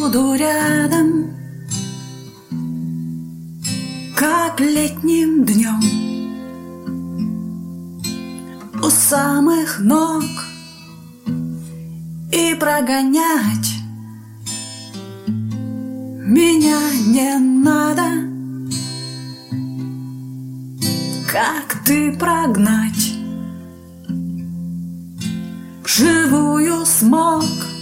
буду рядом, как летним днем, у самых ног, и прогонять меня не надо, как ты прогнать живую смог.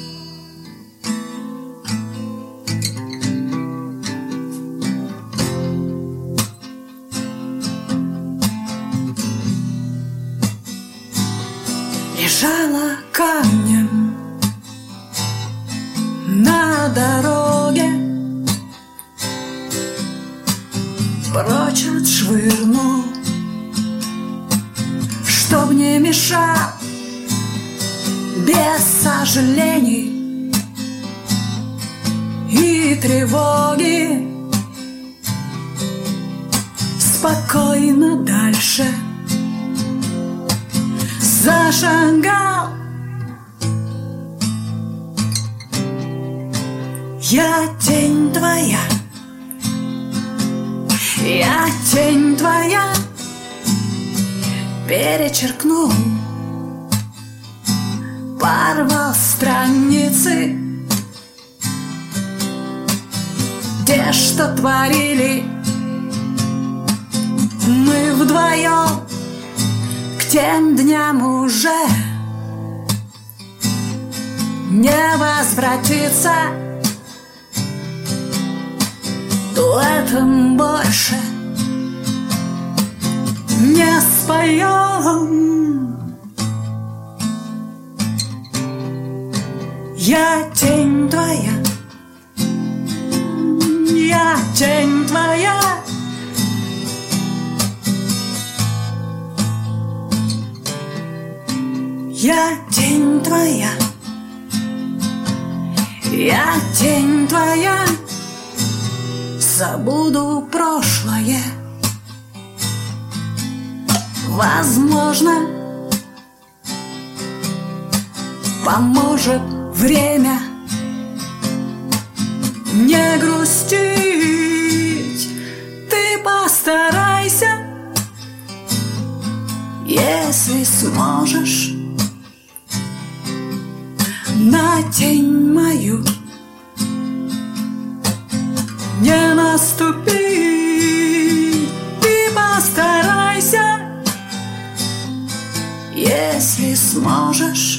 Лежала камнем на дороге, прочь отшвырнул, чтоб не мешал, без сожалений и тревоги, спокойно дальше зашагал. Я тень твоя, я тень твоя, перечеркнул, порвал страницы, те, что творили мы вдвоем, к тем дням уже не возвратиться. Дуэтом больше не споем. Я тень твоя, я тень твоя, я тень твоя, я тень твоя. Забуду прошлое, возможно, поможет время не грустить. Ты постарайся, если сможешь, на тень мою не наступи. Ты постарайся, если сможешь,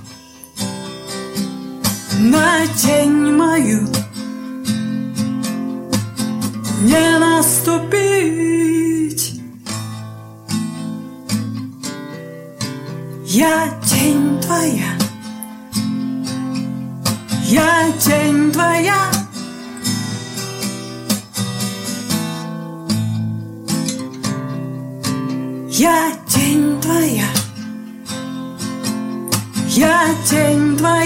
на тень мою не наступить. Я тень твоя, я тень твоя. Я тень твоя, я тень твоя.